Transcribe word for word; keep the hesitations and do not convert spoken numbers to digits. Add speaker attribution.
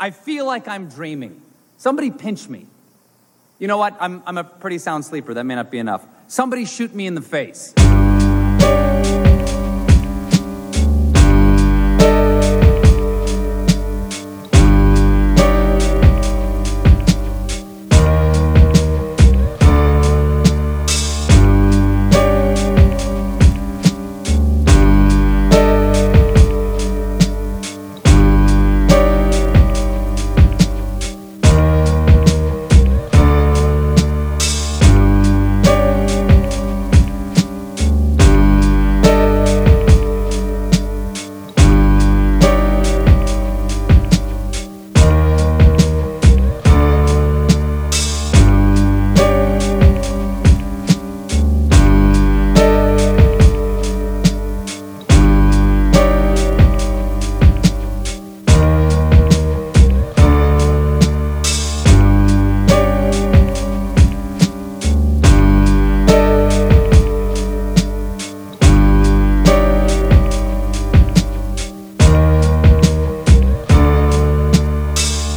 Speaker 1: I feel like I'm dreaming. Somebody pinch me. You know what? I'm, I'm a pretty sound sleeper. That may not be enough. Somebody shoot me in the face.